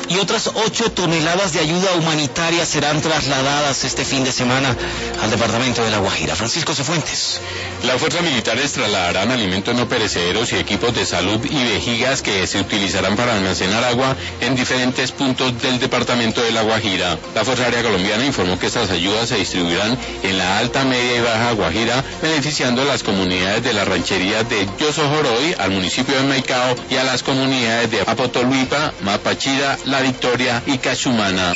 y otras 8 toneladas de ayuda humanitaria serán trasladadas este fin de semana al departamento de La Guajira. Francisco Cifuentes. Las fuerzas militares trasladarán alimentos no perecederos y equipos de salud y vejigas que se utilizarán para almacenar agua en diferentes puntos del departamento de La Guajira. La Fuerza Aérea Colombiana informó que estas ayudas se distribuirán en la alta, media y baja Guajira, beneficiando a las comunidades de la ranchería de Yosojoroy, al municipio de Maicao y a las comunidades de Apotoluipa, Mapachira, La Victoria y Cachumana.